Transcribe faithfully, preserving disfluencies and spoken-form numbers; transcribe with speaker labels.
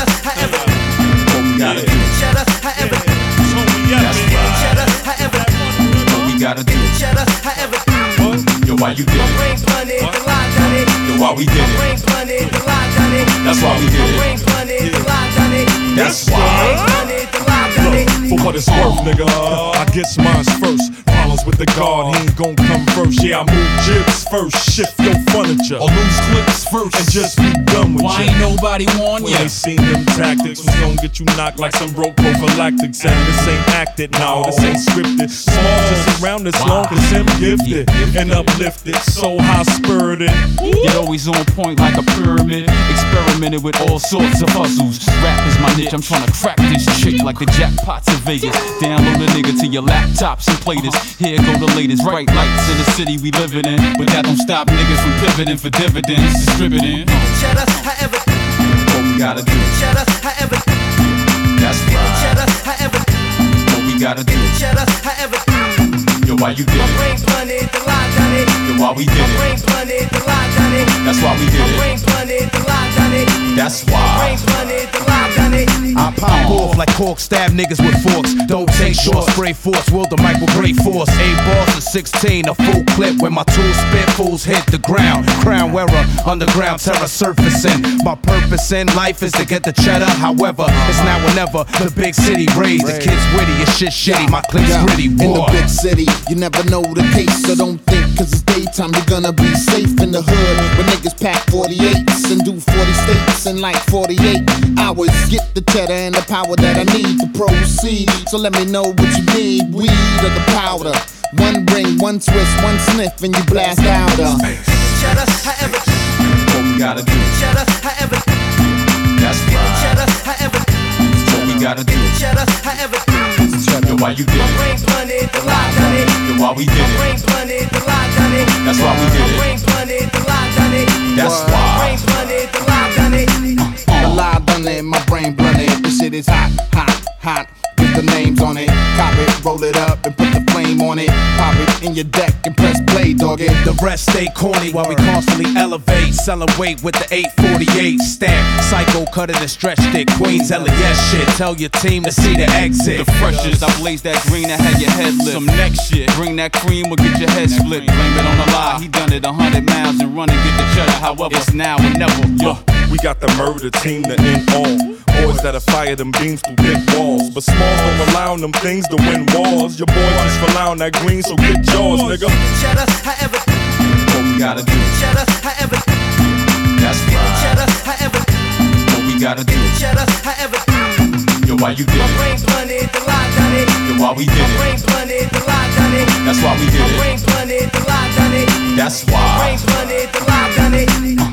Speaker 1: cheddar, however. What we gotta do. Cheddar, however. That's right. Cheddar, however. What we gotta do. Cheddar, however. Yo, why you did it? Brain blunted, the lie done it. Yo, why we did it? Brain blunted, the lie done it. That's why we did it. Brain blunted, the lie done it. That's why.
Speaker 2: For what it's worth, nigga, I guess mine's first. Problems with the guard, he ain't gon' come first. Yeah, I move jibs first, shift your furniture, or lose clips first, and just be done with
Speaker 3: Why
Speaker 2: you.
Speaker 3: ain't nobody warn ya?
Speaker 2: When they seen them tactics, was gon' get you knocked like some broke prophylactics. And this ain't acted, no, this ain't scripted. Small just around as long as him gifted and uplifted, so high spirited.
Speaker 3: Yet always on point like a pyramid. Experimented with all sorts of hustles. Rap is my niche, I'm tryna crack this chick like the jackpots of Vegas. Download a nigga to your laptops and play this. Here go the latest bright lights in the city we living in. But that don't stop niggas from pivoting for dividends. Distributing.
Speaker 1: Cheddar, however.
Speaker 2: What we gotta do.
Speaker 1: Cheddar, however.
Speaker 2: That's right.
Speaker 1: Cheddar, however.
Speaker 2: What we gotta do.
Speaker 1: Cheddar, however.
Speaker 2: Yo, why you did it?
Speaker 1: Brain blunted, the lie done it.
Speaker 2: Yo, why we did it?
Speaker 1: Brain blunted, the lie done it.
Speaker 2: That's why we did it.
Speaker 1: Brain blunted, the lie done it.
Speaker 2: That's why.
Speaker 1: Brain blunted, the lie done it.
Speaker 4: I pop off like cork, stab niggas with forks. Don't take short, spray force, wield the mic with great force. Eight balls of sixteen, a full clip when my two spit fools hit the ground. Crown wearer, underground terror surfacing. My purpose in life is to get the cheddar. However, it's now or never. The big city raised, the kids witty, it's shit shitty. My clip's
Speaker 5: Yeah,
Speaker 4: gritty,
Speaker 5: in the
Speaker 4: war.
Speaker 5: big city, you never know the case, so don't think cause it's daytime you're gonna be safe in the hood. When niggas pack forty-eights and do forty states in like forty-eight hours. Get the cheddar and the power that I need to proceed. So let me know what you need, weed or the powder. One ring, one twist, one sniff, and you blast out of.
Speaker 1: Cheddar, however.
Speaker 2: What we gotta do.
Speaker 1: Cheddar, however.
Speaker 2: That's right.
Speaker 1: Cheddar, however.
Speaker 2: What we gotta do.
Speaker 1: Cheddar, however.
Speaker 2: Yo, why you did it?
Speaker 1: Brain blunted, the lie done it.
Speaker 2: Yo, why we did it?
Speaker 1: Brain blunted, the lie done it.
Speaker 2: That's why we did it.
Speaker 1: Brain blunted, the lie done it.
Speaker 2: That's why.
Speaker 1: Brain blunted, the lie done it.
Speaker 5: The lie done it, my brain blunted. This shit is hot, hot, hot. Put the names on it, cop it, roll it up and put the flame on it. Pop it in your deck and press play, dog it.
Speaker 4: The rest stay corny while we constantly elevate. Selling weight with the eight forty-eight stamp. Psycho cutter and stretch stick. Queens L A S shit. Tell your team to see the exit.
Speaker 3: The freshest, I blaze that green that had your head lit. Some next shit, bring that cream or get your head split. Blame it on the lie, he done it a hundred miles and run and get the cheddar. However, it's now or never.
Speaker 2: Yo, we got the murder team to end all. Boys that'll fire them beams through big walls. But smalls don't rely on them things to win wars. Your boys just rely on that green, so get yours, nigga.
Speaker 1: Cheddar, however.
Speaker 2: What we gotta do.
Speaker 1: Cheddar, however.
Speaker 2: That's right.
Speaker 1: Cheddar, however.
Speaker 2: What we gotta do.
Speaker 1: Cheddar, however.
Speaker 2: Yo, why you did it?
Speaker 1: Brain blunted, the lie done it.
Speaker 2: Yo, why we did it?
Speaker 1: Brain blunted, the lie done it.
Speaker 2: That's why we did it.
Speaker 1: Brain blunted, the lie done it.
Speaker 2: That's why.
Speaker 1: Brain blunted, the lie done it.